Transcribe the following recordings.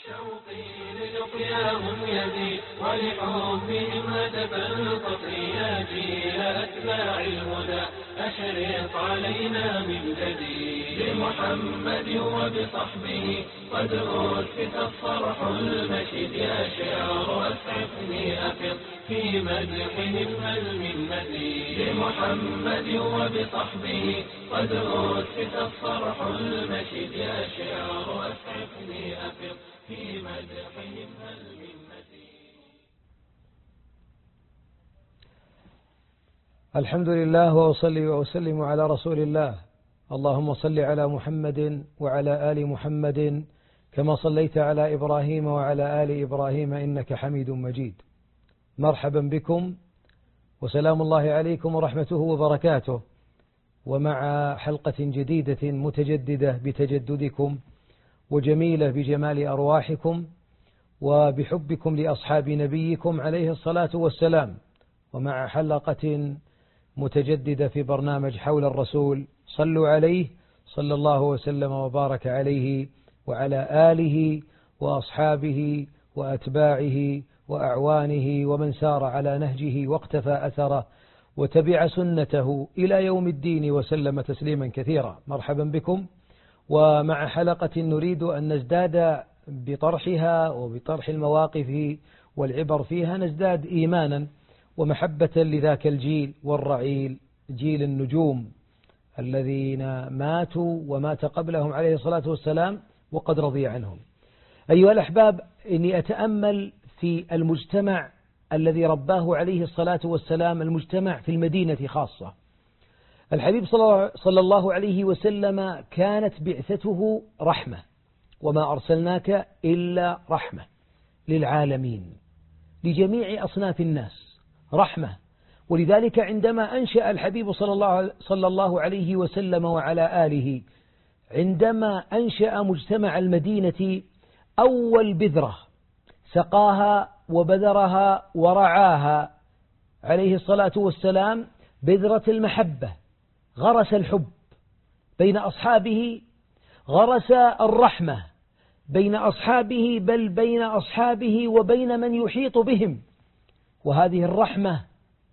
شوقي للقياهم يزيد ولحبهم هتف القطر يا جيل أتباع الهدى أشرق علينا من جديد بمحمد وبصحبه قد أسفت الصرح المشيد يا شعر أسعفني أفض في مدحهم هل من مزيد بمحمد وبصحبه قد أسفت الصرح المشيد يا شعر أسعفني أفض في مدحهم هل من مزيد. الحمد لله وأصلي وأسلم على رسول الله. اللهم صل على محمد وعلى آل محمد كما صليت على إبراهيم وعلى آل إبراهيم إنك حميد مجيد. مرحبا بكم وسلام الله عليكم ورحمته وبركاته، ومع حلقة جديدة متجددة بتجددكم وجميلة بجمال أرواحكم وبحبكم لأصحاب نبيكم عليه الصلاة والسلام، ومع حلقة متجددة في برنامج حول الرسول. صلوا عليه صلى الله وسلم وبارك عليه وعلى آله وأصحابه وأتباعه وأعوانه ومن سار على نهجه واقتفى أثره وتبع سنته إلى يوم الدين وسلم تسليما كثيرا. مرحبا بكم، ومع حلقة نريد أن نزداد بطرحها وبطرح المواقف والعبر فيها، نزداد إيمانا ومحبة لذاك الجيل والرعيل، جيل النجوم الذين ماتوا ومات قبلهم عليه الصلاة والسلام وقد رضي عنهم. أيها الأحباب، إني أتأمل في المجتمع الذي رباه عليه الصلاة والسلام، المجتمع في المدينة خاصة. الحبيب صلى الله عليه وسلم كانت بعثته رحمة، وما أرسلناك إلا رحمة للعالمين، لجميع أصناف الناس رحمة. ولذلك عندما أنشأ الحبيب صلى الله عليه وسلم وعلى آله، عندما أنشأ مجتمع المدينة، أول بذرة سقاها وبذرها ورعاها عليه الصلاة والسلام بذرة المحبة. غرس الحب بين أصحابه، غرس الرحمة بين أصحابه، بل بين أصحابه وبين من يحيط بهم. وهذه الرحمة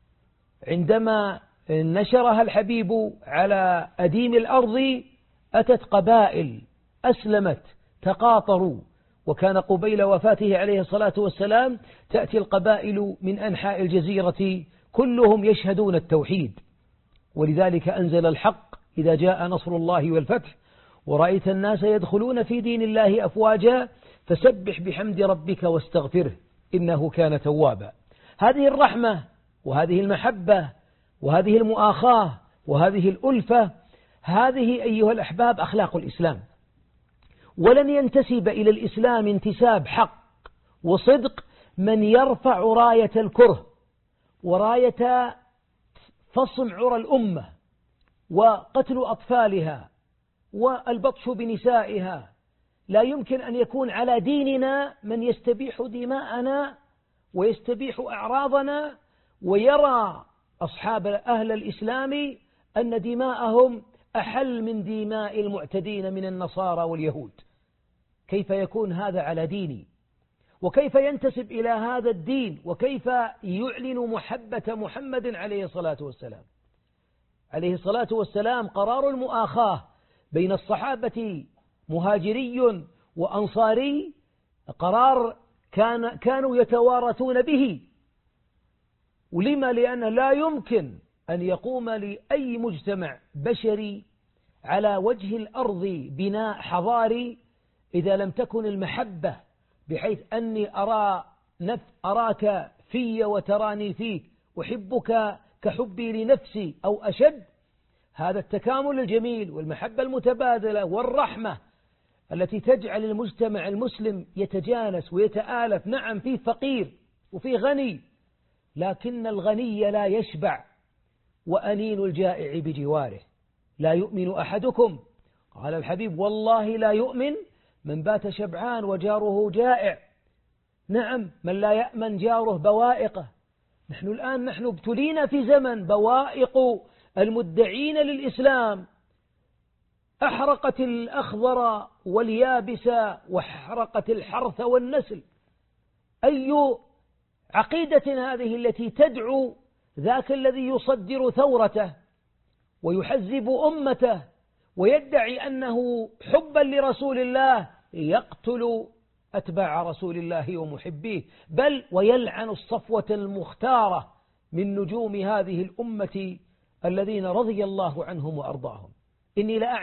عندما نشرها الحبيب على أديم الأرض، أتت قبائل أسلمت، تقاطروا. وكان قبيل وفاته عليه الصلاة والسلام تأتي القبائل من أنحاء الجزيرة كلهم يشهدون التوحيد. ولذلك أنزل الحق: إذا جاء نصر الله والفتح ورأيت الناس يدخلون في دين الله أفواجا فسبح بحمد ربك واستغفره إنه كان توابا. هذه الرحمة وهذه المحبة وهذه المؤاخاة وهذه الألفة، هذه أيها الأحباب أخلاق الإسلام. ولن ينتسب إلى الإسلام انتساب حق وصدق من يرفع راية الكره وراية فصم عرى الأمة وقتل أطفالها والبطش بنسائها. لا يمكن أن يكون على ديننا من يستبيح دماءنا ويستبيح أعراضنا ويرى أصحاب أهل الإسلام أن دماءهم أحل من دماء المعتدين من النصارى واليهود. كيف يكون هذا على ديني؟ وكيف ينتسب إلى هذا الدين؟ وكيف يعلن محبة محمد عليه الصلاة والسلام؟ عليه الصلاة والسلام قرار المؤاخاة بين الصحابة مهاجري وأنصاري قرار كانوا يتوارثون به. ولما؟ لأن لا يمكن أن يقوم لأي مجتمع بشري على وجه الأرض بناء حضاري إذا لم تكن المحبة، بحيث أني أراك في وتراني فيك، أحبك كحبي لنفسي أو أشد. هذا التكامل الجميل والمحبة المتبادلة والرحمة التي تجعل المجتمع المسلم يتجانس ويتآلف. نعم، فيه فقير وفيه غني، لكن الغني لا يشبع وأنين الجائع بجواره. لا يؤمن أحدكم، قال الحبيب: والله لا يؤمن من بات شبعان وجاره جائع. نعم، من لا يأمن جاره بوائقه. نحن الآن ابتلينا في زمن بوائق المدعين للإسلام أحرقت الأخضر واليابس واحرقت الحرث والنسل. أي عقيدة هذه التي تدعو ذاك الذي يصدر ثورته ويحزب أمته ويدعي أنه حبا لرسول الله يقتل أتباع رسول الله ومحبيه، بل ويلعن الصفوة المختارة من نجوم هذه الأمة الذين رضي الله عنهم وأرضاهم. إني لا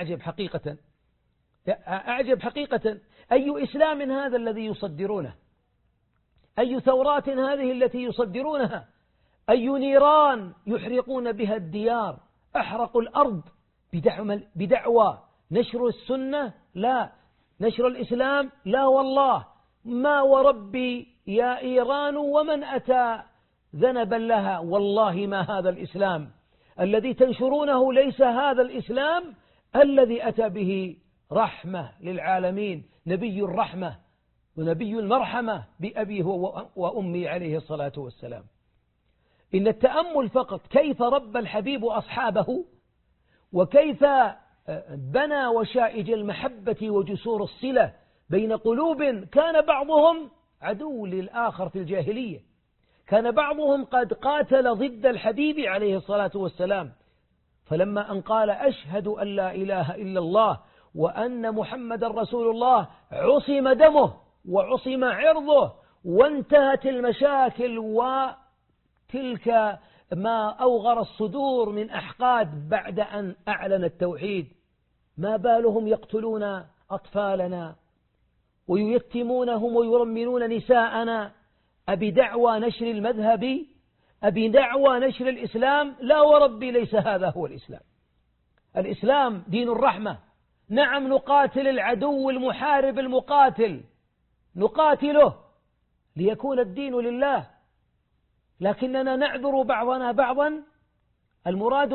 أعجب حقيقة أي إسلام هذا الذي يصدرونه؟ أي ثورات هذه التي يصدرونها؟ أي نيران يحرقون بها الديار؟ أحرقوا الأرض بدعوى نشر السنة؟ لا. نشر الإسلام؟ لا والله. ما وربي يا إيران ومن أتى ذنبا لها، والله ما هذا الإسلام الذي تنشرونه، ليس هذا الإسلام الذي أتى به رحمة للعالمين، نبي الرحمة ونبي المرحمة بأبيه وأمي عليه الصلاة والسلام. إن التأمل فقط كيف رب الحبيب أصحابه وكيف بنى وشائج المحبة وجسور الصلة بين قلوب كان بعضهم عدو للآخر في الجاهلية، كان بعضهم قد قاتل ضد الحبيب عليه الصلاة والسلام، فلما أن قال أشهد أن لا إله إلا الله وأن محمد رسول الله عصم دمه وعصم عرضه وانتهت المشاكل وتلك ما أوغر الصدور من أحقاد بعد أن أعلن التوحيد. ما بالهم يقتلون أطفالنا وييتمونهم ويرمنون نساءنا أبدعوى نشر المذهب؟ أبدعوى نشر الإسلام؟ لا وربي ليس هذا هو الإسلام. الإسلام دين الرحمة. نعم نقاتل العدو المحارب المقاتل، نقاتله ليكون الدين لله، لكننا نعذر بعضنا بعضا. المراد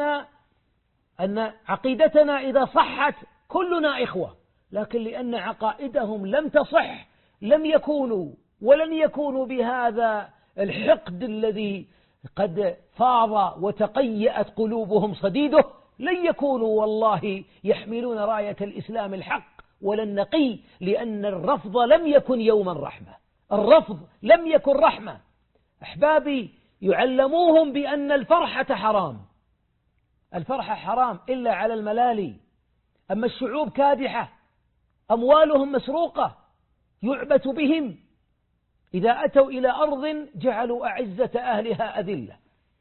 أن عقيدتنا إذا صحت كلنا إخوة، لكن لأن عقائدهم لم تصح لم يكونوا ولن يكونوا بهذا الحقد الذي قد فاض وتقيأت قلوبهم صديده، لن يكونوا والله يحملون راية الإسلام الحق ولا النقي، لأن الرفض لم يكن يوما رحمة، الرفض لم يكن رحمة. أحبابي، يعلموهم بأن الفرحة حرام، الفرحة حرام إلا على الملالي، أما الشعوب كادحة أموالهم مسروقة يعبث بهم، إذا أتوا إلى أرض جعلوا أعزة أهلها أذلة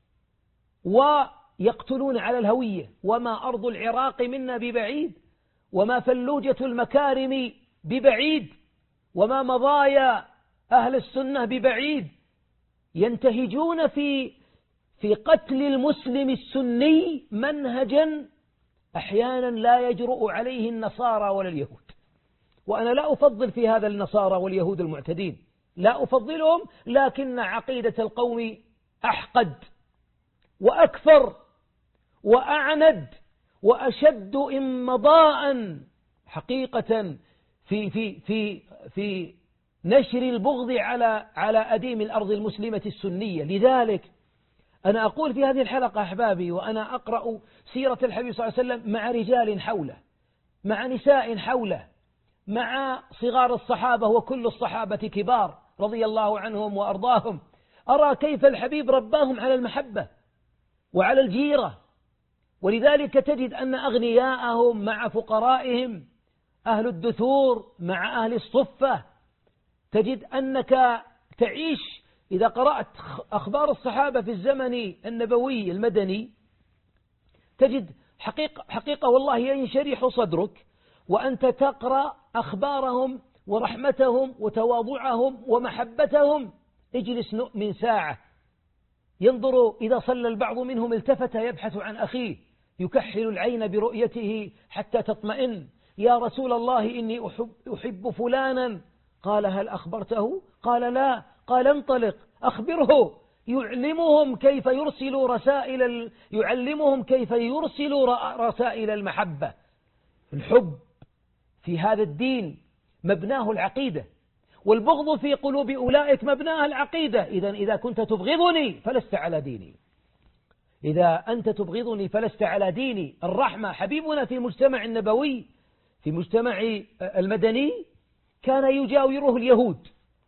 ويقتلون على الهوية. وما أرض العراق منا ببعيد، وما فلوجة المكارم ببعيد، وما مضايا أهل السنة ببعيد. ينتهجون في قتل المسلم السني منهجا أحيانا لا يجرؤ عليه النصارى ولا اليهود. وأنا لا أفضل في هذا النصارى واليهود المعتدين، لا أفضلهم، لكن عقيدة القوم أحقد وأكثر وأعند وأشد إمضاء حقيقة في نشر البغض على أديم الأرض المسلمة السنية. لذلك أنا أقول في هذه الحلقة أحبابي، وأنا أقرأ سيرة الحبيب صلى الله عليه وسلم مع رجال حوله، مع نساء حوله، مع صغار الصحابة وكل الصحابة كبار رضي الله عنهم وأرضاهم، أرى كيف الحبيب رباهم على المحبة وعلى الجيرة. ولذلك تجد أن أغنياءهم مع فقرائهم، أهل الدثور مع أهل الصفة، تجد أنك تعيش إذا قرأت أخبار الصحابة في الزمن النبوي المدني، تجد حقيقة والله ينشرح صدرك وأنت تقرأ أخبارهم ورحمتهم وتواضعهم ومحبتهم. اجلس من ساعة ينظر، إذا صلى البعض منهم التفت يبحث عن أخيه، يكحل العين برؤيته حتى تطمئن. يا رسول الله إني أحب فلانا. قال هل أخبرته؟ قال لا. قال انطلق أخبره. يعلمهم كيف يرسلوا رسائل المحبة. الحب في هذا الدين مبناه العقيدة، والبغض في قلوب أولئك مبناه العقيدة. إذا كنت تبغضني فلست على ديني، إذا أنت تبغضني فلست على ديني. الرحمة حبيبنا في المجتمع النبوي، في مجتمع المدني، كان يجاوره اليهود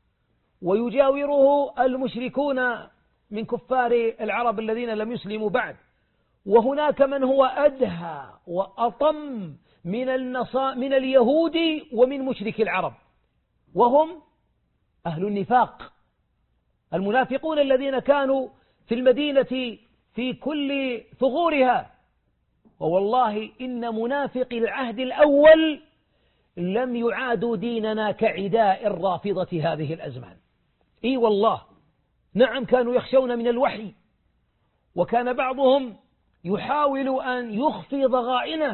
ويجاوره المشركون من كفار العرب الذين لم يسلموا بعد، وهناك من هو أدهى وأطم من اليهود ومن مشرك العرب، وهم أهل النفاق، المنافقون الذين كانوا في المدينة في كل ثغورها. ووالله إن منافق العهد الأول لم يعادوا ديننا كعداء الرافضة هذه الأزمان. إي والله، نعم، كانوا يخشون من الوحي، وكان بعضهم يحاول أن يخفي ضغائنه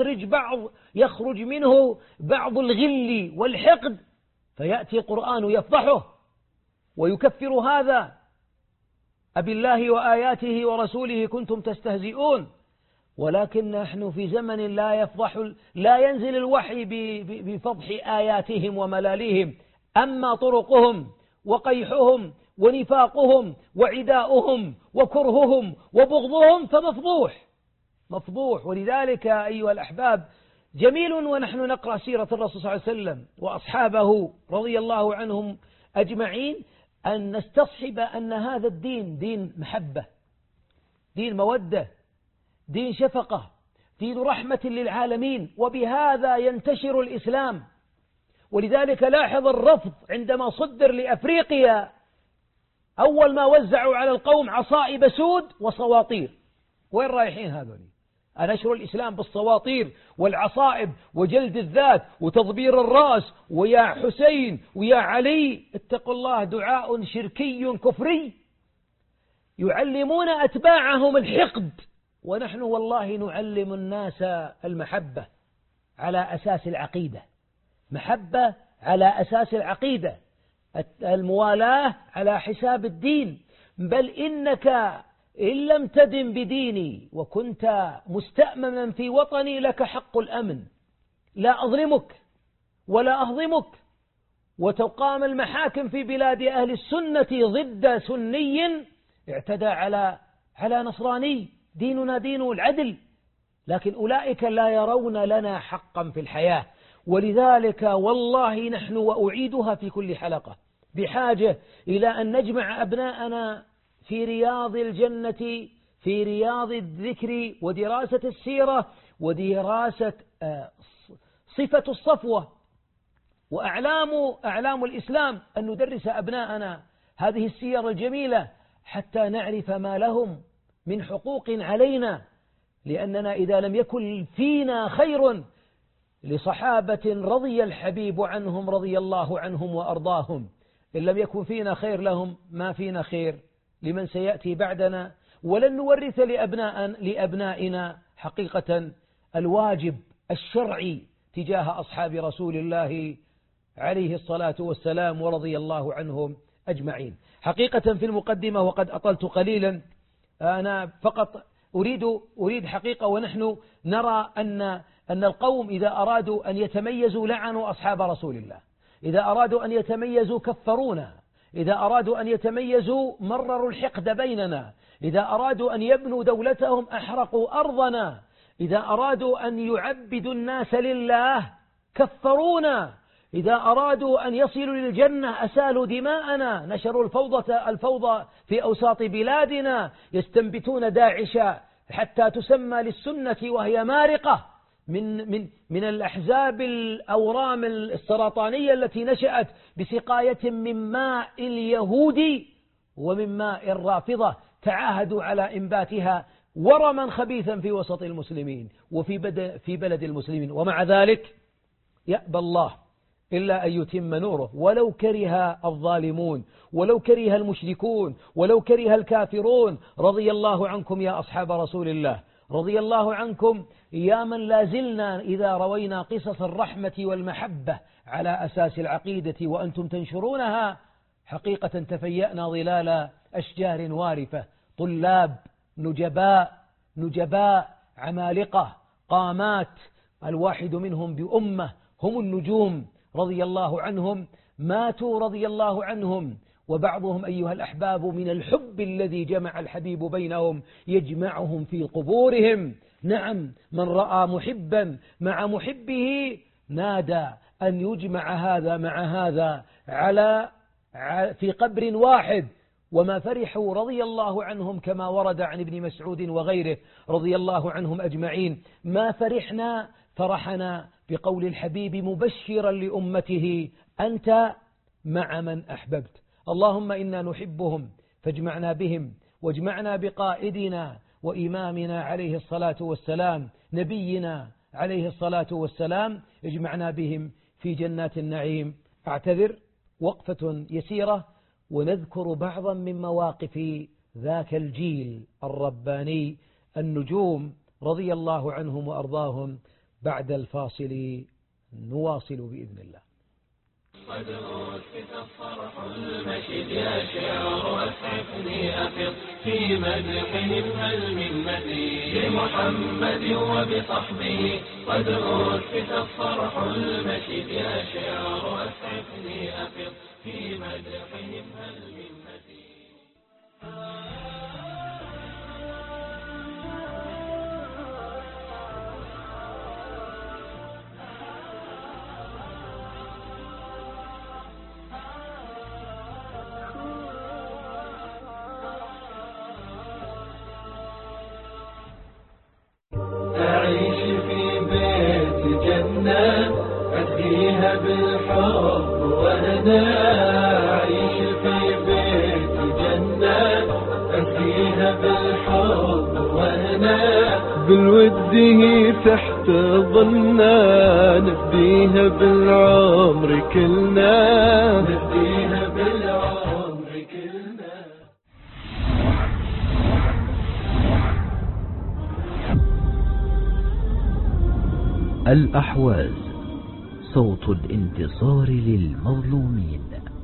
يخرج منه بعض الغل والحقد، فيأتي القرآن يفضحه ويكفر هذا: أبالله وآياته ورسوله كنتم تستهزئون. ولكن نحن في زمن لا ينزل الوحي بفضح آياتهم وملاليهم، أما طرقهم وقيحهم ونفاقهم وعداؤهم وكرههم وبغضهم فمفضوح. ولذلك أيها الأحباب، جميل ونحن نقرأ سيرة الرسول صلى الله عليه وسلم وأصحابه رضي الله عنهم أجمعين أن نستصحب أن هذا الدين دين محبة، دين مودة، دين شفقة، دين رحمة للعالمين، وبهذا ينتشر الإسلام. ولذلك لاحظ الرفض عندما صدر لأفريقيا، أول ما وزعوا على القوم عصائب سود وصواطير. وين رايحين هذول؟ أنشر الإسلام بالصواطير والعصائب وجلد الذات وتضبير الرأس، ويا حسين ويا علي. اتقوا الله، دعاء شركي كفري، يعلمون أتباعهم الحقد، ونحن والله نعلم الناس المحبة على أساس العقيدة، محبة على أساس العقيدة، الموالاة على حساب الدين. بل إنك إن لم تدن بديني وكنت مستأمنا في وطني لك حق الأمن، لا أظلمك ولا أهضمك. وتقام المحاكم في بلاد أهل السنة ضد سني اعتدى على نصراني. ديننا دين العدل، لكن أولئك لا يرون لنا حقا في الحياة. ولذلك والله نحن، وأعيدها في كل حلقة، بحاجة إلى أن نجمع أبناءنا في رياض الجنة، في رياض الذكر ودراسة السيرة ودراسة صفة الصفوة وأعلام الإسلام، أن ندرس أبناءنا هذه السير الجميلة حتى نعرف ما لهم من حقوق علينا. لأننا إذا لم يكن فينا خير لصحابة رضي الحبيب عنهم رضي الله عنهم وأرضاهم، إن لم يكن فينا خير لهم، ما فينا خير لمن سيأتي بعدنا. ولن نورث لأبنائنا حقيقة الواجب الشرعي تجاه أصحاب رسول الله عليه الصلاة والسلام ورضي الله عنهم أجمعين. حقيقة في المقدمة، وقد أطلت قليلا، أنا فقط أريد حقيقة، ونحن نرى أن القوم إذا أرادوا أن يتميزوا لعنوا أصحاب رسول الله، إذا أرادوا أن يتميزوا كفرونا، إذا أرادوا أن يتميزوا مرروا الحقد بيننا، إذا أرادوا أن يبنوا دولتهم أحرقوا أرضنا، إذا أرادوا أن يعبدوا الناس لله كفرونا، إذا أرادوا أن يصلوا للجنة أسالوا دماءنا، نشروا الفوضى في أوساط بلادنا، يستنبتون داعش حتى تسمى للسنة وهي مارقة من الأحزاب الأورام السرطانية التي نشأت بسقاية من ماء اليهود ومن ماء الرافضة، تعاهدوا على إنباتها ورما خبيثا في وسط المسلمين وفي بلد المسلمين. ومع ذلك يأبى الله إلا أن يتم نوره، ولو كره الظالمون، ولو كره المشركون، ولو كره الكافرون. رضي الله عنكم يا أصحاب رسول الله، رضي الله عنكم يا من لازلنا إذا روينا قصص الرحمة والمحبة على أساس العقيدة وأنتم تنشرونها، حقيقة تفيأنا ظلال أشجار وارفة، طلاب نجباء عمالقة قامات، الواحد منهم بأمة، هم النجوم رضي الله عنهم، ماتوا رضي الله عنهم وبعضهم أيها الأحباب من الحب الذي جمع الحبيب بينهم يجمعهم في قبورهم. نعم، من رأى محبا مع محبه نادى أن يجمع هذا مع هذا في قبر واحد، وما فرحوا رضي الله عنهم كما ورد عن ابن مسعود وغيره رضي الله عنهم أجمعين، ما فرحنا فرحنا بقول الحبيب مبشرا لأمته أنت مع من أحببت. اللهم إنا نحبهم فاجمعنا بهم، واجمعنا بقائدنا وإمامنا عليه الصلاة والسلام نبينا عليه الصلاة والسلام، اجمعنا بهم في جنات النعيم. أعتذر وقفة يسيرة ونذكر بعضا من مواقف ذاك الجيل الرباني النجوم رضي الله عنهم وأرضاهم. بعد الفاصل نواصل بإذن الله. قد أسفت الصرح المشيد يا شعر أسعفني أفض في مدحهم هل من مزيد لمحمد وبصحبه. قد أسفت الصرح المشيد يا شعر أسعفني أفض في مدحهم هل من مزيد. أسقيها بالحب وهنا، أعيش في بيت جنة أسقيها بالحب وهنا، بالود هي تحت ظلنا نفديها بالعمر كلنا، نفديها بالعمر كلنا. الأحواز صوت الانتصار للمظلومين.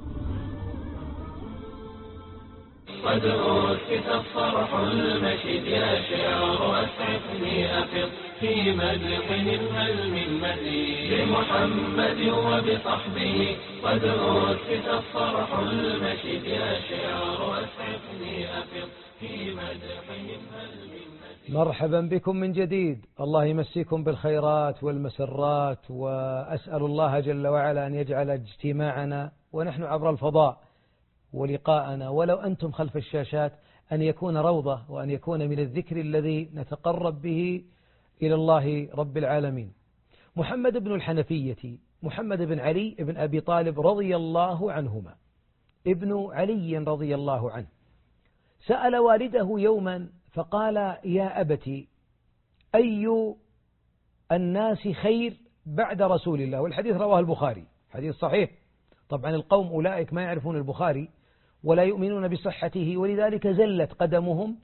قد أسفت الصرح المشيد يا شعر أسعفني أفض في مدحهم هل من مزيد لمحمد وبصحبه. قد أسفت الصرح المشيد يا شعر أسعفني أفض في مدحهم هل من مزيد. مرحبا بكم من جديد، الله يمسيكم بالخيرات والمسرات، وأسأل الله جل وعلا أن يجعل اجتماعنا ونحن عبر الفضاء ولقاءنا ولو أنتم خلف الشاشات أن يكون روضة، وأن يكون من الذكر الذي نتقرب به إلى الله رب العالمين. محمد بن الحنفية محمد بن علي بن أبي طالب رضي الله عنهما، ابن علي رضي الله عنه، سأل والده يوما فقال يا أبتي أي الناس خير بعد رسول الله؟ والحديث رواه البخاري، حديث صحيح. طبعا القوم أولئك ما يعرفون البخاري ولا يؤمنون بصحته، ولذلك زلت قدمهم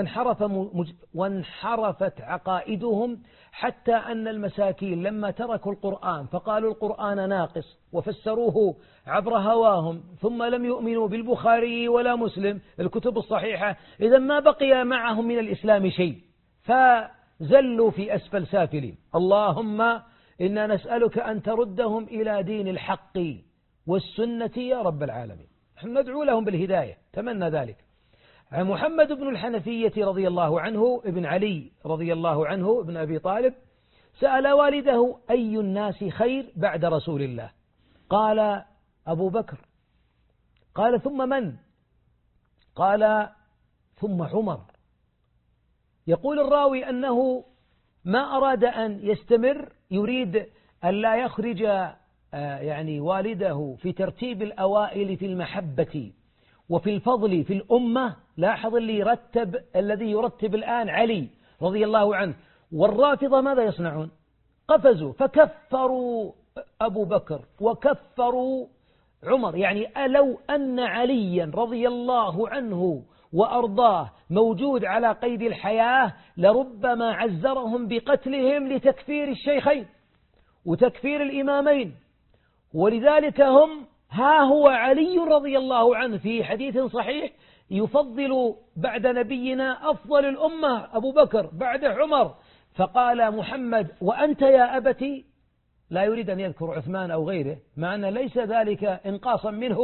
وانحرفت عقائدهم، حتى أن المساكين لما تركوا القرآن فقالوا القرآن ناقص وفسروه عبر هواهم، ثم لم يؤمنوا بالبخاري ولا مسلم الكتب الصحيحة، إذا ما بقي معهم من الإسلام شيء، فزلوا في أسفل سافلين. اللهم إنا نسألك أن تردهم إلى دين الحق والسنة يا رب العالمين. نحن ندعو لهم بالهداية، تمنى ذلك. عن محمد بن الحنفية رضي الله عنه ابن علي رضي الله عنه ابن أبي طالب سأل والده أي الناس خير بعد رسول الله؟ قال أبو بكر. قال ثم من؟ قال ثم عمر. يقول الراوي أنه ما أراد أن يستمر، يريد أن لا يخرج يعني والده في ترتيب الأوائل في المحبة وفي الفضل في الأمة. لاحظ الذي يرتب الآن علي رضي الله عنه، والرافضة ماذا يصنعون؟ قفزوا فكفروا أبو بكر وكفروا عمر. يعني لو أن عليا رضي الله عنه وأرضاه موجود على قيد الحياة لربما عزرهم بقتلهم لتكفير الشيخين وتكفير الإمامين. ولذلك ها هو علي رضي الله عنه في حديث صحيح يفضل بعد نبينا أفضل الأمة أبو بكر بعد عمر، فقال محمد وأنت يا أبتي، لا يريد أن يذكر عثمان أو غيره، مع أن ليس ذلك إنقاصا منه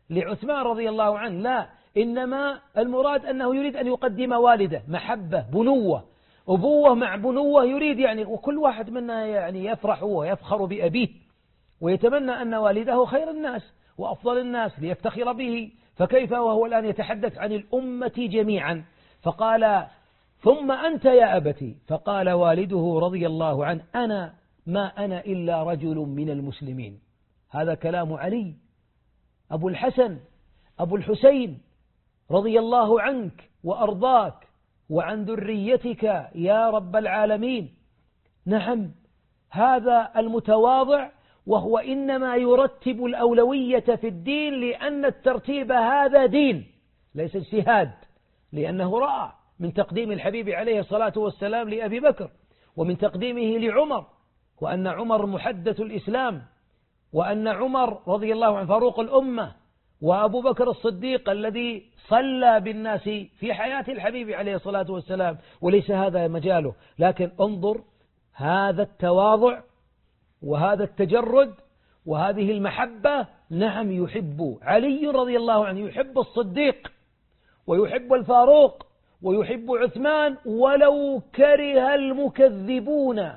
لعثمان رضي الله عنه، لا، إنما المراد أنه يريد أن يقدم والده، محبة، بنوة، أبوة مع بنوة، يريد يعني، وكل واحد منا يعني يفرح ويفخر بأبيه ويتمنى أن والده خير الناس وأفضل الناس ليفتخر به، فكيف وهو الآن يتحدث عن الأمة جميعا؟ فقال ثم أنت يا أبتي، فقال والده رضي الله عنه ما أنا إلا رجل من المسلمين. هذا كلام علي أبو الحسن أبو الحسين رضي الله عنك وأرضاك وعن ذريتك يا رب العالمين. نعم، هذا المتواضع، وهو إنما يرتب الأولوية في الدين لأن الترتيب هذا دين ليس اجتهاد، لأنه رأى من تقديم الحبيب عليه الصلاة والسلام لأبي بكر، ومن تقديمه لعمر، وأن عمر محدث الإسلام، وأن عمر رضي الله عنه فاروق الأمة، وأبو بكر الصديق الذي صلى بالناس في حياة الحبيب عليه الصلاة والسلام، وليس هذا مجاله. لكن انظر هذا التواضع وهذا التجرد وهذه المحبة. نعم، يحب علي رضي الله عنه، يحب الصديق ويحب الفاروق ويحب عثمان، ولو كره المكذبون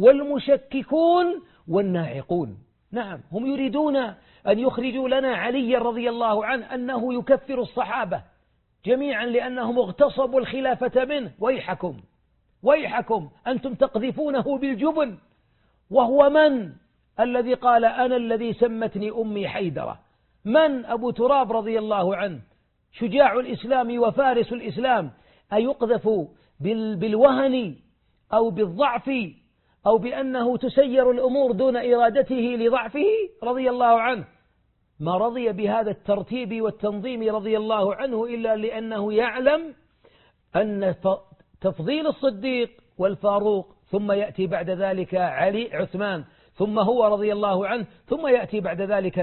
والمشككون والناعقون. نعم، هم يريدون أن يخرجوا لنا علي رضي الله عنه أنه يكفر الصحابة جميعا لأنهم اغتصبوا الخلافة منه. ويحكم ويحكم، أنتم تقذفونه بالجبن، وهو من الذي قال أنا الذي سمتني أمي حيدرة؟ من أبو تراب رضي الله عنه شجاع الإسلام وفارس الإسلام، أيقذف بالوهن أو بالضعف أو بأنه تسير الأمور دون إرادته لضعفه رضي الله عنه؟ ما رضي بهذا الترتيب والتنظيم رضي الله عنه إلا لأنه يعلم أن تفضيل الصديق والفاروق، ثم يأتي بعد ذلك علي عثمان، ثم هو رضي الله عنه، ثم يأتي بعد ذلك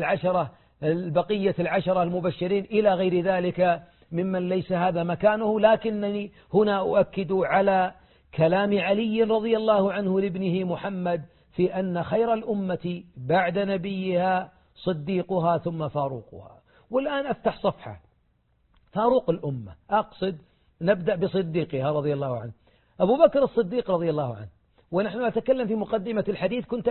البقية العشرة المبشرين إلى غير ذلك ممن ليس هذا مكانه. لكنني هنا أؤكد على كلام علي رضي الله عنه لابنه محمد في أن خير الأمة بعد نبيها صديقها ثم فاروقها. والآن أفتح صفحة فاروق الأمة، أقصد نبدأ بصديقها رضي الله عنه أبو بكر الصديق رضي الله عنه. ونحن نتكلم في مقدمة الحديث كنت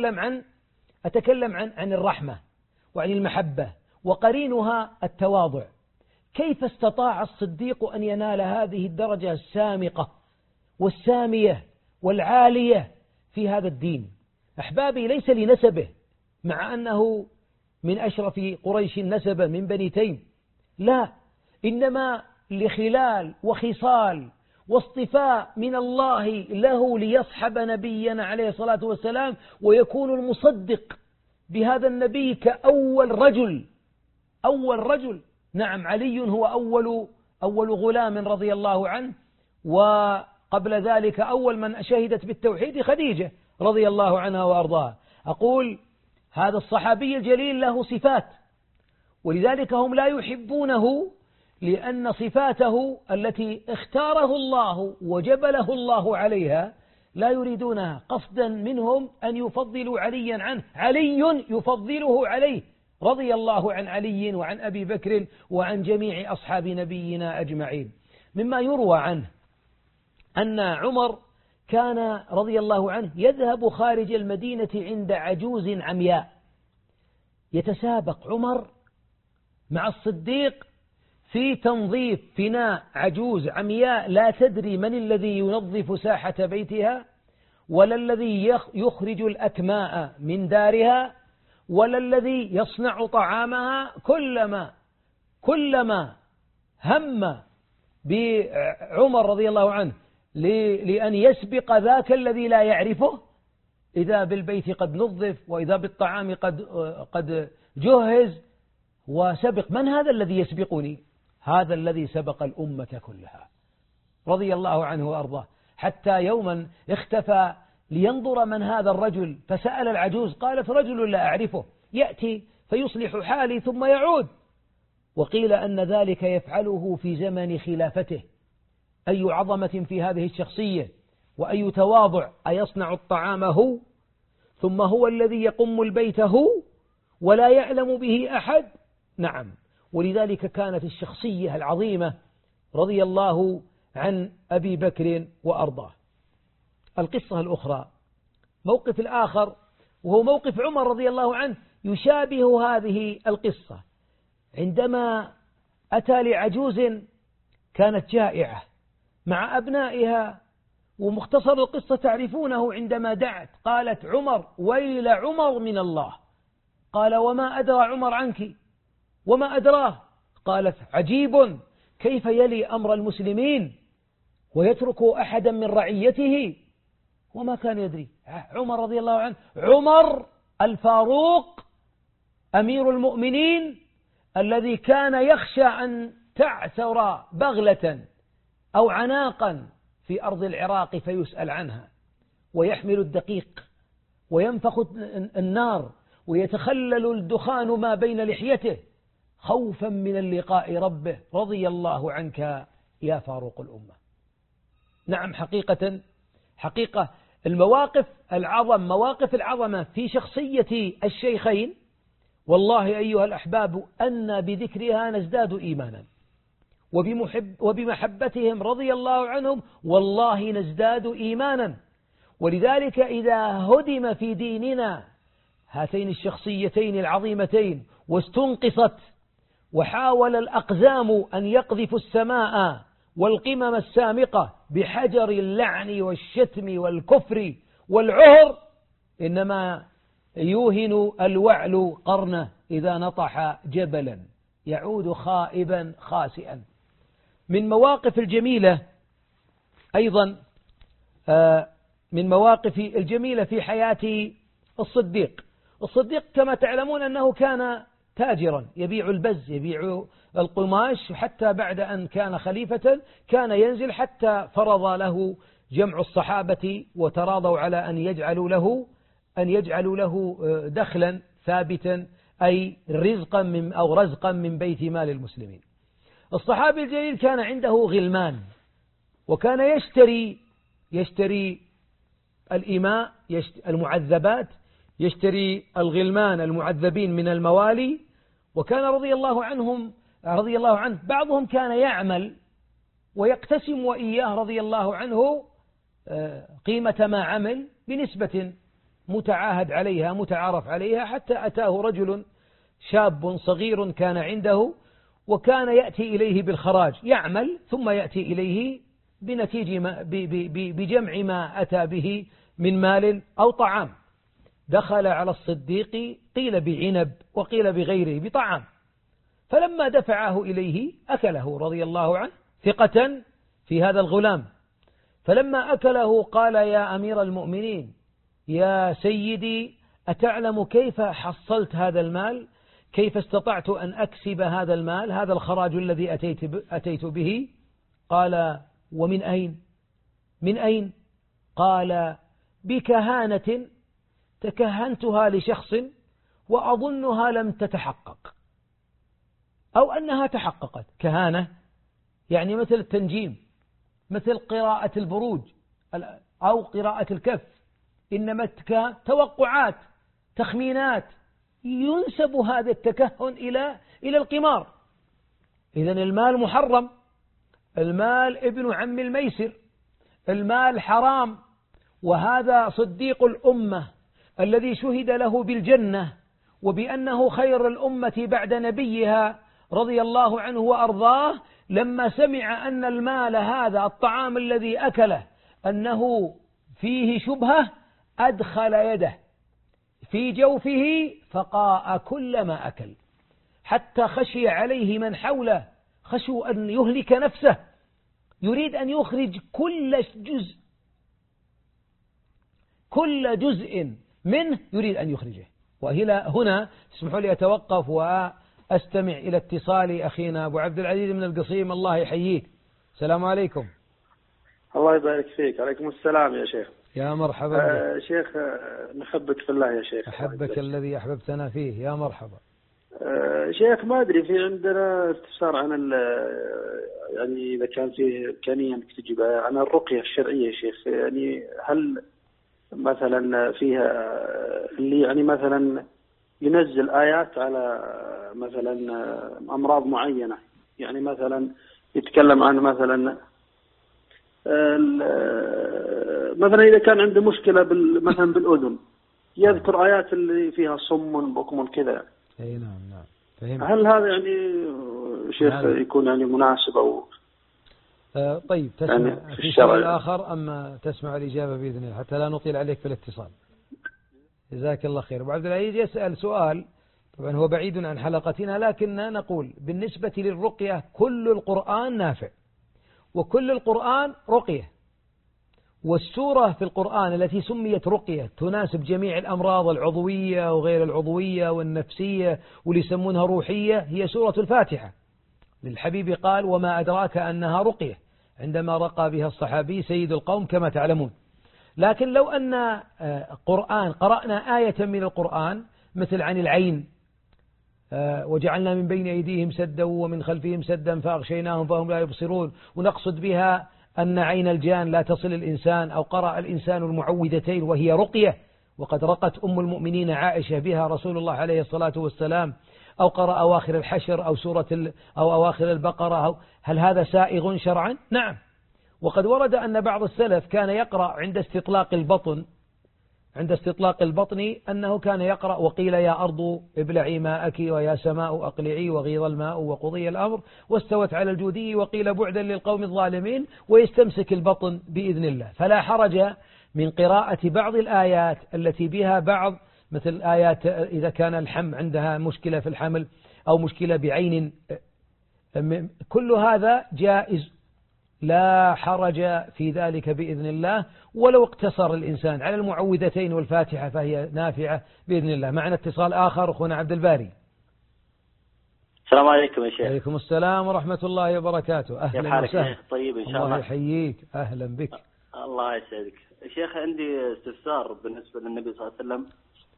أتكلم عن الرحمة وعن المحبة، وقرينها التواضع. كيف استطاع الصديق أن ينال هذه الدرجة السامقة والسامية والعالية في هذا الدين؟ أحبابي، ليس لنسبه مع أنه من أشرف قريش نسبا من بني تيم، لا، إنما لخلال وخصال واصطفاء من الله له ليصحب نبينا عليه الصلاة والسلام ويكون المصدق بهذا النبي كأول رجل. نعم، علي هو أول غلام رضي الله عنه، وقبل ذلك أول من شهدت بالتوحيد خديجة رضي الله عنها وأرضاها. أقول هذا الصحابي الجليل له صفات، ولذلك هم لا يحبونه، لأن صفاته التي اختاره الله وجبله الله عليها لا يريدونها قصدا منهم أن يفضلوا عليا عنه. علي يفضله عليه رضي الله عن علي وعن أبي بكر وعن جميع أصحاب نبينا أجمعين. مما يروى عنه أن عمر كان رضي الله عنه يذهب خارج المدينة عند عجوز عمياء، يتسابق عمر مع الصديق في تنظيف فناء عجوز عمياء لا تدري من الذي ينظف ساحة بيتها، ولا الذي يخرج الأكماء من دارها، ولا الذي يصنع طعامها. كلما هم بعمر رضي الله عنه لأن يسبق ذاك الذي لا يعرفه، إذا بالبيت قد نظف وإذا بالطعام قد جهز، وسبق من هذا الذي يسبقني؟ هذا الذي سبق الأمة كلها رضي الله عنه وأرضاه. حتى يوما اختفى لينظر من هذا الرجل، فسأل العجوز، قالت رجل لا أعرفه يأتي فيصلح حالي ثم يعود. وقيل أن ذلك يفعله في زمن خلافته. أي عظمة في هذه الشخصية وأي تواضع! أيصنع الطعام هو، ثم هو الذي يقم البيت هو ولا يعلم به أحد؟ نعم، ولذلك كانت الشخصية العظيمة رضي الله عن أبي بكر وأرضاه. القصة الأخرى، موقف الآخر، وهو موقف عمر رضي الله عنه يشابه هذه القصة، عندما أتى لعجوز كانت جائعة مع أبنائها، ومختصر القصة تعرفونه، عندما دعت قالت عمر ويل عمر من الله. قال وما أدرى عمر عنك؟ وما أدراه؟ قالت عجيب كيف يلي أمر المسلمين ويترك أحدا من رعيته. وما كان يدري عمر رضي الله عنه، عمر الفاروق أمير المؤمنين الذي كان يخشى أن تعثر بغلة أو عناقا في أرض العراق فيسأل عنها، ويحمل الدقيق وينفخ النار ويتخلل الدخان ما بين لحيته خوفا من اللقاء ربه. رضي الله عنك يا فاروق الأمة. نعم، حقيقة المواقف العظمة في شخصية الشيخين، والله أيها الأحباب أن بذكرها نزداد إيمانا، وبمحبتهم رضي الله عنهم والله نزداد إيمانا. ولذلك إذا هدم في ديننا هاتين الشخصيتين العظيمتين واستنقصت، وحاول الأقزام أن يقذفوا السماء والقمم السامقة بحجر اللعن والشتم والكفر والعهر، إنما يوهن الوعل قرنه إذا نطح جبلا يعود خائبا خاسئا. من مواقف الجميلة أيضا، من مواقف الجميلة في حياة الصديق كما تعلمون أنه كان تاجرا يبيع البز، يبيع القماش، حتى بعد أن كان خليفة كان ينزل، حتى فرض له جمع الصحابة وتراضوا على أن يجعلوا له دخلا ثابتا، أي رزقا من بيت مال المسلمين. الصحابي الجليل كان عنده غلمان، وكان يشتري الإماء المعذبات، يشتري الغلمان المعذبين من الموالي. وكان رضي الله عنه بعضهم كان يعمل ويقتسم وإياه رضي الله عنه قيمة ما عمل بنسبة متعارف عليها، حتى أتاه رجل شاب صغير كان عنده، وكان يأتي إليه بالخراج، يعمل ثم يأتي إليه بجمع ما أتى به من مال أو طعام. دخل على الصديق قيل بعنب وقيل بغيره بطعام، فلما دفعه إليه أكله رضي الله عنه ثقة في هذا الغلام. فلما أكله قال يا أمير المؤمنين، يا سيدي، أتعلم كيف حصلت هذا المال؟ كيف استطعت أن أكسب هذا المال، هذا الخراج الذي أتيت به؟ قال ومن أين؟ من أين؟ قال بكهانة تكهنتها لشخص وأظنها لم تتحقق، أو أنها تحققت. كهانة يعني مثل التنجيم، مثل قراءة البروج أو قراءة الكف، إنما توقعات، تخمينات، ينسب هذا التكهن إلى القمار. إذن المال محرم، المال ابن عم الميسر، المال حرام. وهذا صديق الأمة الذي شهد له بالجنة وبأنه خير الأمة بعد نبيها رضي الله عنه وأرضاه، لما سمع أن المال هذا، الطعام الذي أكله، أنه فيه شبهة، أدخل يده في جوفه فقاء كل ما أكل، حتى خشي عليه من حوله، خشوا أن يهلك نفسه، يريد أن يخرج كل جزء منه يريد أن يخرجه. هنا اسمحوا لي أتوقف وأستمع إلى اتصال أخينا أبو عبد العزيز من القصيم. الله يحييك. السلام عليكم. الله يبارك فيك. عليكم السلام يا شيخ. يا مرحبا. شيخ نحبك في الله يا شيخ. أحبك الذي أحببتنا فيه. يا مرحبا. شيخ ما أدري، في عندنا استفسار عن يعني إذا كان فيه إمكانية أنك تجيب عن الرقية الشرعية يا شيخ. يعني هل مثلا فيها اللي يعني مثلا ينزل آيات على مثلا أمراض معينة، يعني مثلا يتكلم عن مثلا إذا كان عنده مشكلة مثلا بالأذن يذكر آيات اللي فيها صم بكم كذا. أي نعم فهمت. هل هذا يعني شيخ يكون يعني مناسب أو طيب تسمع يعني في سؤال آخر أما تسمع الإجابة بإذن الله حتى لا نطيل عليك في الاتصال؟ جزاك الله خير. أبو عبد العزيز يسأل سؤال طبعا هو بعيد عن حلقتنا، لكننا نقول بالنسبة للرقية كل القرآن نافع وكل القرآن رقية، والسورة في القرآن التي سميت رقية تناسب جميع الأمراض العضوية وغير العضوية والنفسية واللي يسمونها روحية هي سورة الفاتحة. للحبيب قال وما أدراك أنها رقية عندما رقى بها الصحابي سيد القوم كما تعلمون. لكن لو أن قرأنا آية من القرآن مثل عن العين وجعلنا من بين أيديهم سدا ومن خلفهم سدا فأغشيناهم فهم لا يبصرون، ونقصد بها أن عين الجان لا تصل الإنسان، أو قرأ الإنسان المعوذتين وهي رقية وقد رقت أم المؤمنين عائشة بها رسول الله عليه الصلاة والسلام، أو قرأ أواخر الحشر أو أواخر البقرة، هل هذا سائغ شرعا؟ نعم. وقد ورد أن بعض السلف كان يقرأ عند استطلاق البطن أنه كان يقرأ وقيل يا أرض ابلعي ماءك ويا سماء أقلعي وغيض الماء وقضي الأمر واستوت على الجودي وقيل بعدا للقوم الظالمين، ويستمسك البطن بإذن الله. فلا حرج من قراءة بعض الآيات التي بها بعض مثل آيات إذا كان الحم عندها مشكلة في الحمل أو مشكلة بعين، كل هذا جائز لا حرج في ذلك بإذن الله، ولو اقتصر الإنسان على المعوذتين والفاتحة فهي نافعة بإذن الله. معنا اتصال آخر أخونا عبد الباري. السلام عليكم يا شيخ. عليكم السلام ورحمة الله وبركاته. أهلا وسهلا. طيب إن شاء الله. الله يحييك، أهلا بك. الله يسعدك شيخ. عندي استفسار بالنسبة للنبي صلى الله عليه وسلم،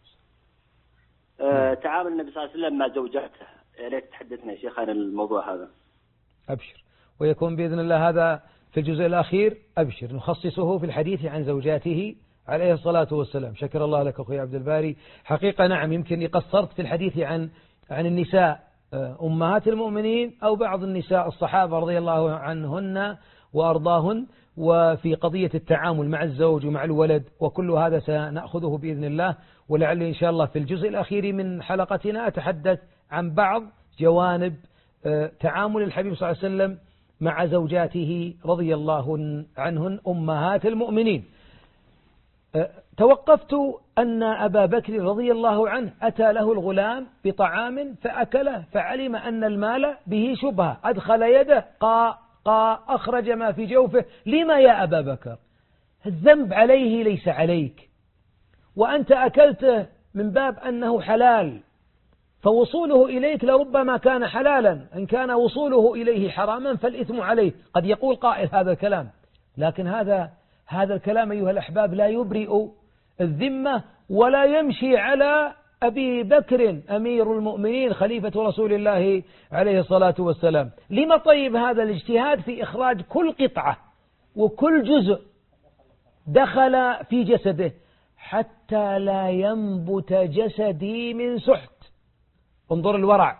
تعامل النبي صلى الله عليه وسلم مع زوجاته، يا ريت تحدثنا يا شيخ عن الموضوع هذا. أبشر، ويكون بإذن الله هذا في الجزء الأخير، أبشر نخصصه في الحديث عن زوجاته عليه الصلاة والسلام. شكر الله لك أخوي عبد الباري. حقيقة نعم يمكن قصرت في الحديث عن النساء أمهات المؤمنين أو بعض النساء الصحابة رضي الله عنهن وأرضاهن، وفي قضية التعامل مع الزوج ومع الولد، وكل هذا سنأخذه بإذن الله. ولعل إن شاء الله في الجزء الأخير من حلقتنا أتحدث عن بعض جوانب تعامل الحبيب صلى الله عليه وسلم مع زوجاته رضي الله عنهن أمهات المؤمنين. توقفت أن أبا بكر رضي الله عنه أتى له الغلام بطعام فأكله، فعلم أن المال به شبهة، أدخل يده أخرج ما في جوفه. لما يا أبا بكر؟ الذنب عليه ليس عليك، وأنت أكلته من باب أنه حلال، فوصوله إليك لربما كان حلالا، إن كان وصوله إليه حراما فالإثم عليه. قد يقول قائل هذا الكلام، لكن هذا الكلام أيها الأحباب لا يبرئ الذمة ولا يمشي على أبي بكر أمير المؤمنين خليفة رسول الله عليه الصلاة والسلام. لما طيب هذا الاجتهاد في إخراج كل قطعة وكل جزء دخل في جسده حتى لا ينبت جسدي من سحت؟ انظر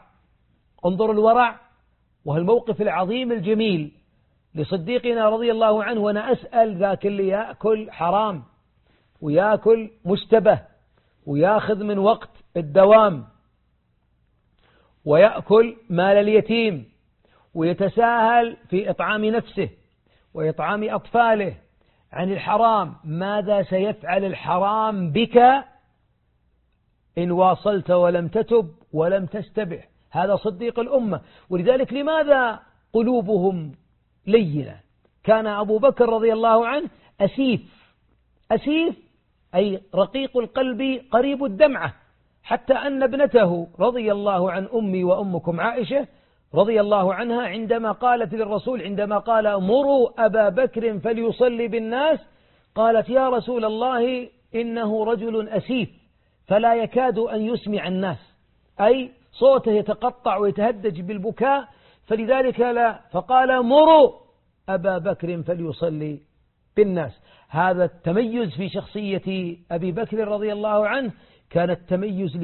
الورع وهالموقف العظيم الجميل لصديقنا رضي الله عنه. وأنا أسأل ذاك اللي يأكل حرام ويأكل مشتبه ويأخذ من وقت الدوام ويأكل مال اليتيم ويتساهل في إطعام نفسه وإطعام أطفاله عن الحرام، ماذا سيفعل الحرام بك إن واصلت ولم تتب ولم تستبح؟ هذا صديق الأمة. ولذلك لماذا قلوبهم لينة؟ كان أبو بكر رضي الله عنه أسيف أي رقيق القلب قريب الدمعة، حتى أن ابنته رضي الله عن أمي وأمكم عائشة رضي الله عنها عندما قالت للرسول، عندما قال مروا أبا بكر فليصلي بالناس، قالت يا رسول الله إنه رجل أسيف فلا يكاد أن يسمع الناس، أي صوته يتقطع ويتهدج بالبكاء، فلذلك لا، فقال مروا أبا بكر فليصلي بالناس. هذا التميز في شخصية أبي بكر رضي الله عنه كان التميز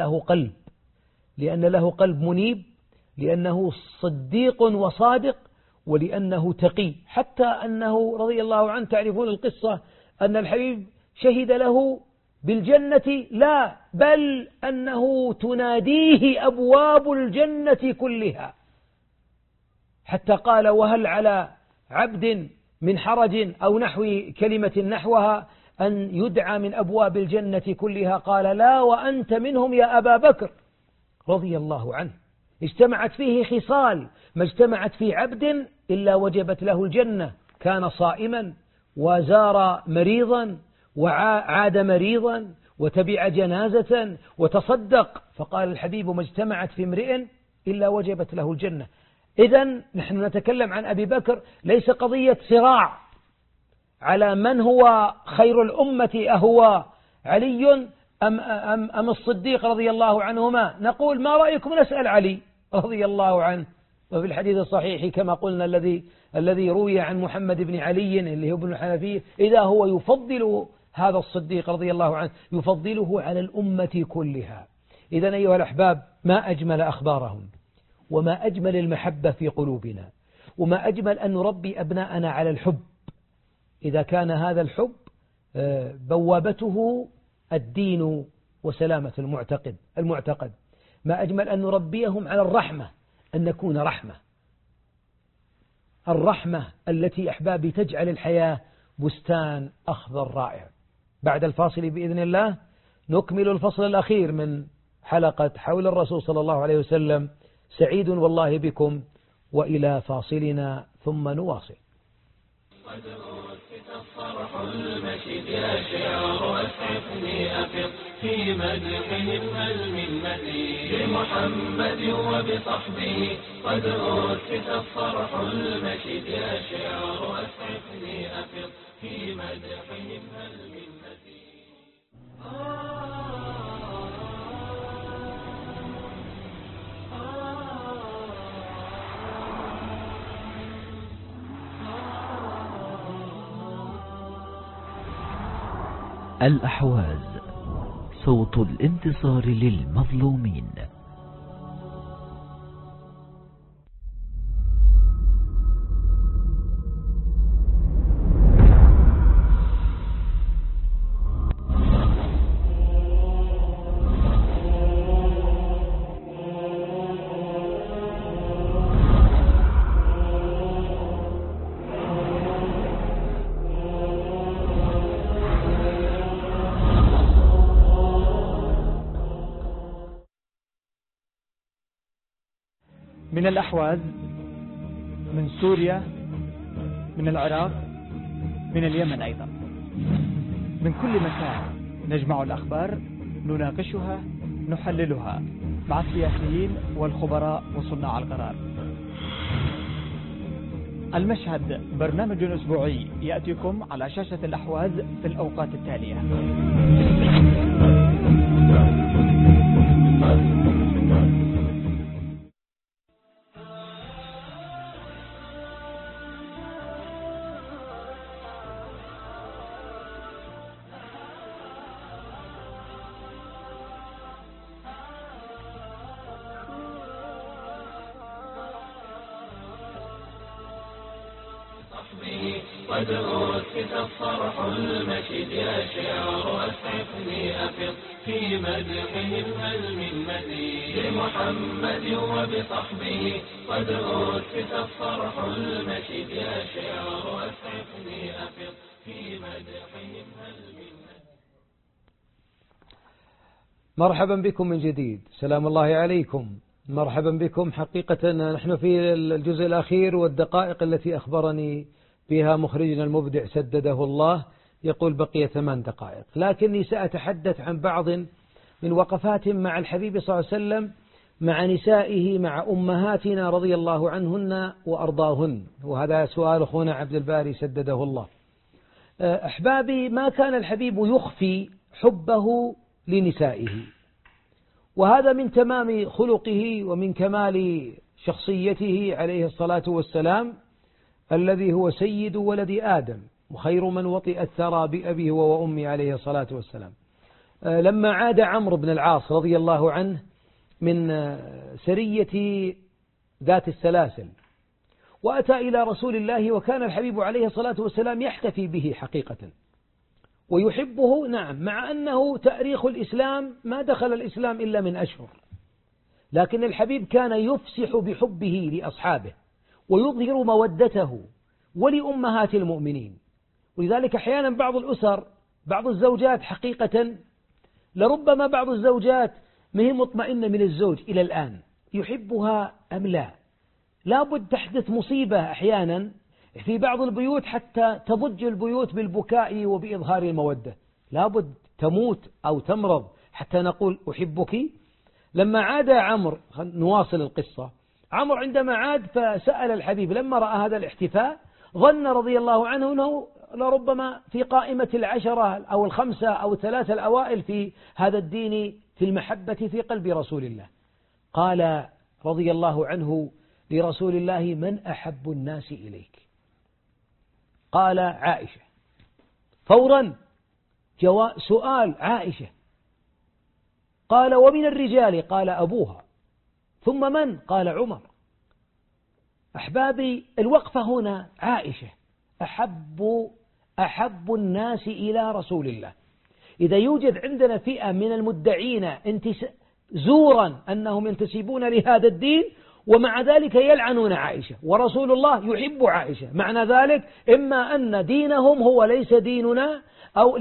لأن له قلب منيب، لأنه صديق وصادق، ولأنه تقي، حتى أنه رضي الله عنه تعرفون القصة أن الحبيب شهد له بالجنة، لا بل أنه تناديه أبواب الجنة كلها، حتى قال: وهل على عبد من حرج أو نحو كلمة نحوها أن يدعى من أبواب الجنة كلها؟ قال: لا وأنت منهم يا أبا بكر رضي الله عنه. اجتمعت فيه خصال ما اجتمعت في عبد إلا وجبت له الجنة. كان صائما وزار مريضا وعاد مريضا وتبع جنازة وتصدق، فقال الحبيب: ما اجتمعت في امرئ إلا وجبت له الجنة. إذن نحن نتكلم عن أبي بكر، ليس قضية صراع على من هو خير الأمة، أهو علي أم الصديق رضي الله عنهما. نقول: ما رأيكم نسأل علي رضي الله عنه. وفي الحديث الصحيح كما قلنا الذي روي عن محمد بن علي اللي هو ابن الحنفية، إذا هو يفضل هذا الصديق رضي الله عنه يفضله على الأمة كلها. إذن أيها الأحباب، ما أجمل أخبارهم، وما أجمل المحبة في قلوبنا، وما أجمل أن نربي أبناءنا على الحب. إذا كان هذا الحب بوابته الدين وسلامة المعتقد، ما أجمل أن نربيهم على الرحمة، أن نكون رحمة، الرحمة التي أحبابي تجعل الحياة بستان أخضر رائع. بعد الفاصل بإذن الله نكمل الفصل الأخير من حلقة حول الرسول صلى الله عليه وسلم. سعيد والله بكم، وإلى فاصلنا ثم نواصل. قد أوتت الفرح المشيد يا شعر أسعفني أفض في مدحهم هل من مزيد بمحمد وبصحبه. قد أوتت الفرح المشيد يا شعر أسعفني أفض في مدحهم هل من مزيد. الأحواز، صوت الانتصار للمظلومين. من الأحواز، من سوريا، من العراق، من اليمن أيضا، من كل مكان نجمع الأخبار، نناقشها، نحللها مع السياسيين والخبراء وصناع القرار. المشهد برنامج أسبوعي يأتيكم على شاشة الأحواز في الأوقات التالية. قد أوتت الفرح المشيد يا شعر أسعفني أفض في مدحهم هل من مزيد بمحمد وبصحبه. قد أوتت الفرح المشيد يا شعر أسعفني أفض في مدحهم هل من مزيد. مرحبا بكم من جديد، سلام الله عليكم، مرحبا بكم. حقيقة نحن في الجزء الأخير والدقائق التي أخبرني بها مخرجنا المبدع سدده الله، يقول بقي 8 دقائق، لكني سأتحدث عن بعض من وقفات مع الحبيب صلى الله عليه وسلم مع نسائه، مع أمهاتنا رضي الله عنهن وأرضاهن. وهذا سؤال أخونا عبد الباري سدده الله. أحبابي، ما كان الحبيب يخفي حبه لنسائه، وهذا من تمام خلقه ومن كمال شخصيته عليه الصلاة والسلام، الذي هو سيد ولد آدم وخير من وطئ الثرى بأبيه وأمه عليه الصلاة والسلام. لما عاد عمرو بن العاص رضي الله عنه من سرية ذات السلاسل وأتى إلى رسول الله، وكان الحبيب عليه الصلاة والسلام يحتفي به حقيقة ويحبه، نعم، مع أنه تاريخ الإسلام ما دخل الإسلام إلا من أشهر، لكن الحبيب كان يفسح بحبه لأصحابه ويظهر مودته ولأمهات المؤمنين. ولذلك أحيانا بعض الأسر، بعض الزوجات حقيقة لربما بعض الزوجات ما هي مطمئنة من الزوج إلى الآن، يحبها أم لا، لابد تحدث مصيبة أحيانا في بعض البيوت حتى تضج البيوت بالبكاء وبإظهار المودة، لابد تموت أو تمرض حتى نقول أحبك. لما عاد عمرو، نواصل القصة، عمرو عندما عاد فسأل الحبيب لما رأى هذا الاحتفاء ظن رضي الله عنه أنه لربما في قائمة العشرة أو الخمسة أو الثلاثة الأوائل في هذا الدين في المحبة في قلب رسول الله. قال رضي الله عنه لرسول الله: من أحب الناس إليك؟ قال: عائشة. فورا سؤال عائشة. قال: ومن الرجال؟ قال: أبوها. ثم من؟ قال: عمر. أحبابي، الوقفة هنا عائشة أحب الناس إلى رسول الله. إذا يوجد عندنا فئة من المدعين زورا أنهم ينتسبون لهذا الدين ومع ذلك يلعنون عائشة، ورسول الله يحب عائشة، معنى ذلك إما أن دينهم هو ليس ديننا أو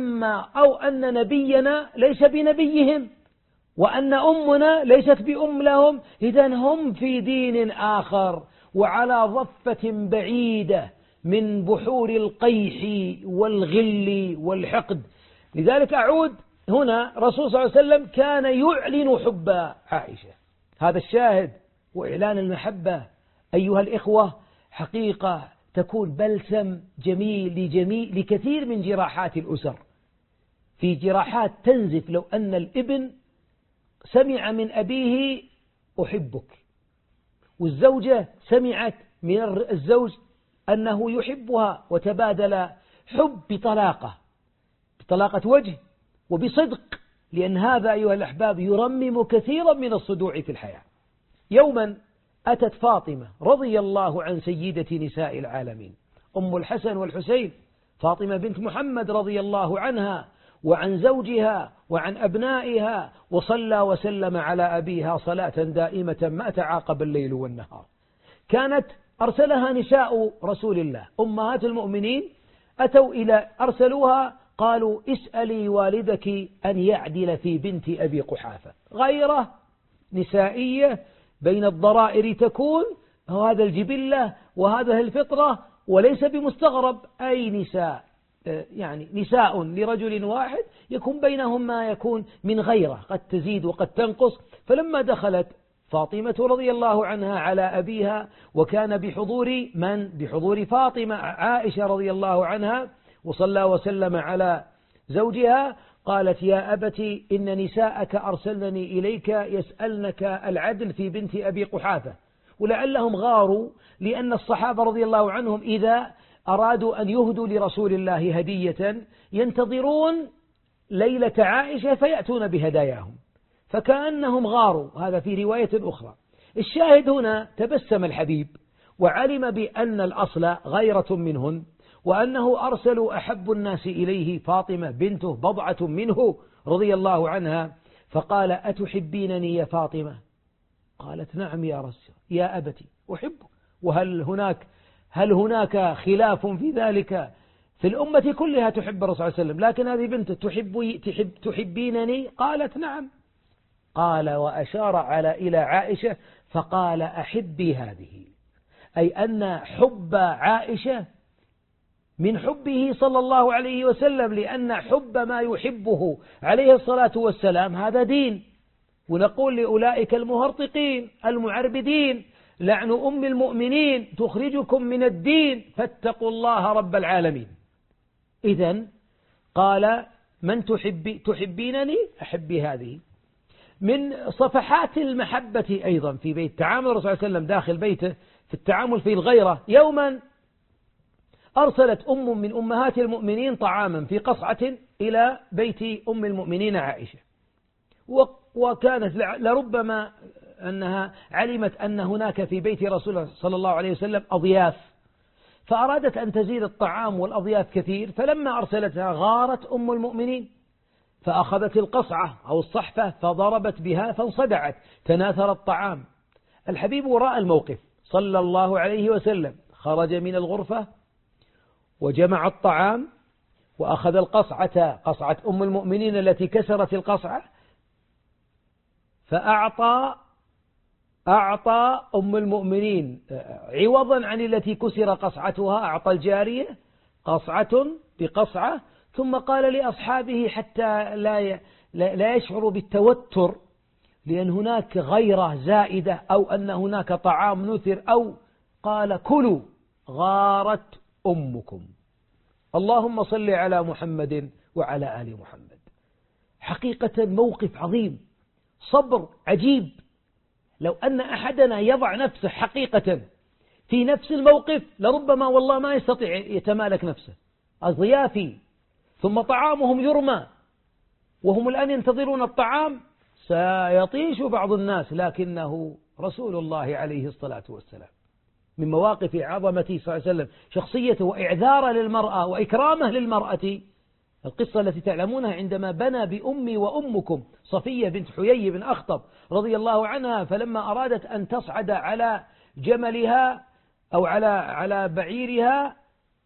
أن نبينا ليس بنبيهم وأن أمنا ليست بأم لهم، إذن هم في دين آخر وعلى ضفة بعيدة من بحور القيح والغل والحقد. لذلك أعود هنا، رسول صلى الله عليه وسلم كان يعلن حب عائشة، هذا الشاهد. وإعلان المحبة أيها الإخوة حقيقة تكون بلسم جميل لكثير من جراحات الأسر. في جراحات تنزف لو أن الابن سمع من أبيه أحبك، والزوجة سمعت من الزوج أنه يحبها، وتبادل حب بطلاقة وجه وبصدق، لأن هذا أيها الأحباب يرمم كثيرا من الصدوع في الحياة. يوما أتت فاطمة رضي الله عن سيدة نساء العالمين أم الحسن والحسين، فاطمة بنت محمد رضي الله عنها وعن زوجها وعن أبنائها، وصلى وسلم على أبيها صلاة دائمة ما تعاقب الليل والنهار. كانت أرسلها نساء رسول الله أمهات المؤمنين، أرسلوها قالوا: اسألي والدك أن يعدل في بنت أبي قحافة. غيرة نسائية بين الضرائر تكون، وهذا الجبلة وهذا الفطرة، وليس بمستغرب أي نساء، يعني نساء لرجل واحد يكون بينهم ما يكون من غيرة قد تزيد وقد تنقص. فلما دخلت فاطمة رضي الله عنها على أبيها، وكان بحضور من؟ بحضور فاطمة عائشة رضي الله عنها، وصلى وسلم على زوجها، قالت: يا أبتي إن نساءك أرسلنني إليك يسألنك العدل في بنت أبي قحافة. ولعلهم غاروا، لأن الصحابة رضي الله عنهم إذا أرادوا أن يهدوا لرسول الله هدية ينتظرون ليلة عائشة فيأتون بهداياهم، فكأنهم غاروا. هذا في رواية أخرى. الشاهد هنا تبسم الحبيب وعلم بأن الأصل غيرة منهن، وأنه أرسلوا أحب الناس إليه فاطمة بنته بضعة منه رضي الله عنها، فقال: أتحبينني يا فاطمة؟ قالت: نعم يا رسول يا أبتي أحبك. وهل هناك خلاف في ذلك؟ في الأمة كلها تحب الرسول صلى الله عليه وسلم، لكن هذه بنته تحبينني؟ قالت: نعم. قال وأشار إلى عائشة فقال: أحبي هذه، أي أن حب عائشة من حبه صلى الله عليه وسلم، لأن حب ما يحبه عليه الصلاة والسلام هذا دين. ونقول لأولئك المهرطقين المعربدين: لعن أم المؤمنين تخرجكم من الدين فاتقوا الله رب العالمين. إذن قال: من تحبينني؟ أحبي هذه. من صفحات المحبة أيضا في بيت تعامل الرسول صلى الله عليه وسلم داخل بيته في التعامل في الغيرة. يوما أرسلت أم من أمهات المؤمنين طعاما في قصعة إلى بيت أم المؤمنين عائشة، وكانت لربما أنها علمت أن هناك في بيت رسول الله صلى الله عليه وسلم أضياف، فأرادت أن تزيد الطعام والأضياف كثير، فلما أرسلتها غارت أم المؤمنين فأخذت القصعة أو الصحفة فضربت بها فانصدعت، تناثر الطعام. الحبيب رأى الموقف صلى الله عليه وسلم، خرج من الغرفة وجمع الطعام وأخذ القصعة، قصعة أم المؤمنين التي كسرت القصعة، فأعطى أم المؤمنين عوضا عن التي كسر قصعتها، أعطى الجارية قصعة بقصعة، ثم قال لأصحابه حتى لا يشعروا بالتوتر لأن هناك غيرة زائدة أو أن هناك طعام نثر، أو قال كلوا غارت أمكم، اللهم صل على محمد وعلى آل محمد. حقيقة موقف عظيم، صبر عجيب. لو أن أحدنا يضع نفسه حقيقة في نفس الموقف لربما والله ما يستطيع يتمالك نفسه. الضيافي ثم طعامهم يرمى وهم الآن ينتظرون الطعام، سيطيش بعض الناس، لكنه رسول الله عليه الصلاة والسلام من مواقف عظمته صلى الله عليه وسلم شخصيته وإعذاره للمرأة وإكرامه للمرأة. القصة التي تعلمونها عندما بنى بأمي وأمكم صفية بنت حيي بن أخطب رضي الله عنها، فلما أرادت أن تصعد على جملها أو على بعيرها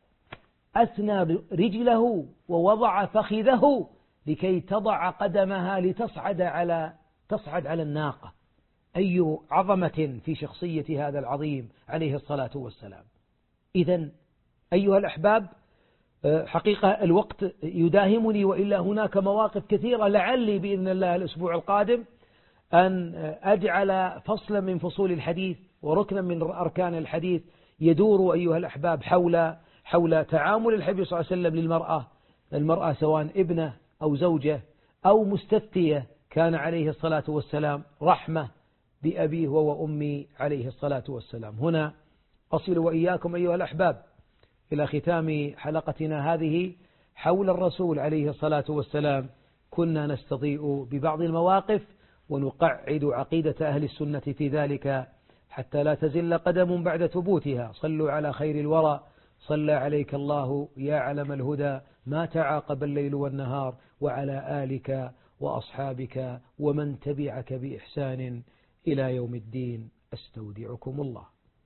أثنى رجله ووضع فخذه لكي تضع قدمها لتصعد على الناقة. أي عظمة في شخصية هذا العظيم عليه الصلاة والسلام. إذن أيها الأحباب، حقيقة الوقت يداهمني، وإلا هناك مواقف كثيرة، لعلي بإذن الله الأسبوع القادم أن أجعل فصلا من فصول الحديث وركنا من أركان الحديث يدور أيها الأحباب حول تعامل الحبيب صلى الله عليه وسلم المرأة سواء ابنة أو زوجة أو مستفتية، كان عليه الصلاة والسلام رحمة بأبيه وأمي عليه الصلاة والسلام. هنا أصل وإياكم أيها الأحباب إلى ختام حلقتنا هذه حول الرسول عليه الصلاة والسلام. كنا نستضيء ببعض المواقف ونقعد عقيدة أهل السنة في ذلك حتى لا تزل قدم بعد ثبوتها. صلوا على خير الورى، صلى عليك الله يا علم الهدى، ما تعاقب الليل والنهار، وعلى آلك وأصحابك ومن تبعك بإحسان إلى يوم الدين. أستودعكم الله.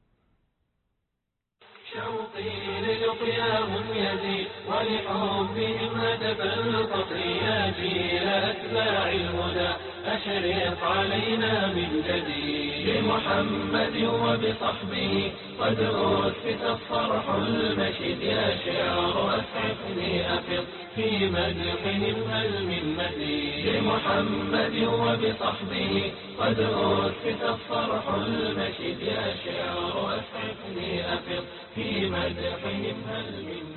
شوقي للقياهم يزيد ولحبهم هدف الفقر يجي إلى أتباع الهدى أشرق علينا من جديد بمحمد وبصحبه قد أسس الصرح المشيد يا شعر أسعفني أفض في مدحهم هل من مزيد بمحمد وبصحبه قد أسس الصرح المشيد يا شعر أسعفني أفض في مدحهم هل من